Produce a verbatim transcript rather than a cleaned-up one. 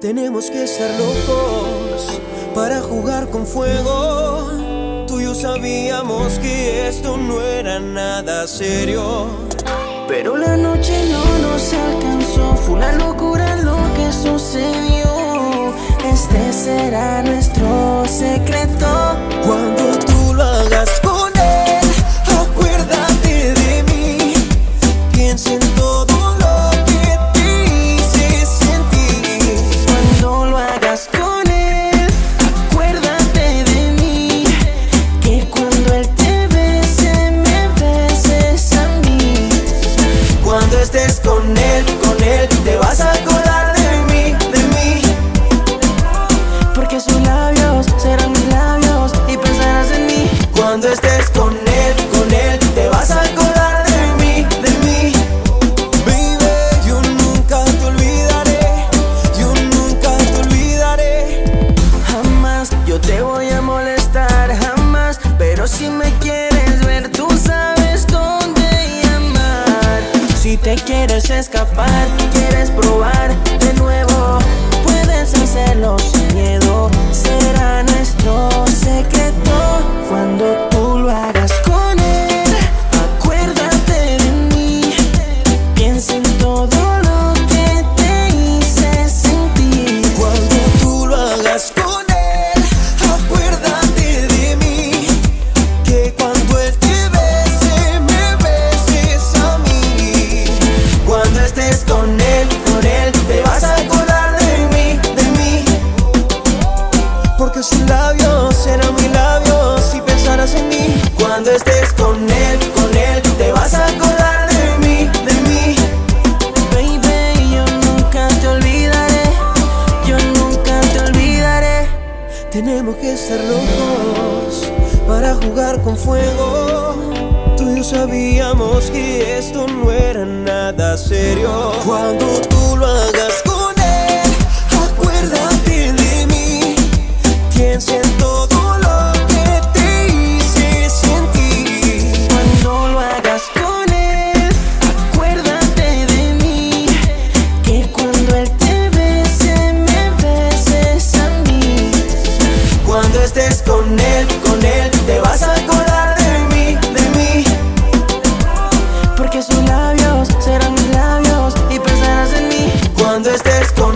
Tenemos que ser locos para jugar con fuego. Tú y yo sabíamos que esto no era nada serio, pero la noche no nos alcanzó. Fue una locura lo que sucedió. Este será nuestro secreto. Cuando tú lo hagas con él, acuérdate de mí. Piensa en todo lo que te hice sentir. Cuando lo hagas con él, acuérdate de mí. Que cuando él te bese, me beses a mí. Cuando estés con él, con él, te vas a acordar de mí, de mí. Porque sus labios serán mis labios y pensarás en mí. Cuando estés con él, con él, te vas a acordar de mí, de mí. Baby, yo nunca te olvidaré, yo nunca te olvidaré. Jamás yo te voy a molestar, jamás. Pero si me quieres ver, tú sabes dónde llamar. Si te quieres escapar, quieres probar de nuevo, puedes hacerlo sin miedo. Será nuestro secreto. Cuando tú lo hagas con él, acuérdate de mí. Piensa en todo lo que te hice sentir. Cuando tú lo hagas con él, acuérdate de mí. Que cuando él te bese, me beses a mí. Cuando estés con él, con él, te vas a acordar de mí, de mí. Porque sus labios serán mis labios y pensarás en mí. Cuando estés con él, con él, te vas a acordar de mí, de mí. Baby, yo nunca te olvidaré, yo nunca te olvidaré. Tenemos que ser locos para jugar con fuego. Tú y yo sabíamos que esto no era nada serio. Cuando tú lo hagas con él, acuérdate de mí. Piensa en todo lo que te hice sentir. Cuando lo hagas con él, acuérdate de mí. Que cuando él te bese, me beses a mí. Cuando estés con él, con él, te vas a acordar de mí, de mí. Porque sus labios serán mis labios y pensarás en mí. Cuando estés con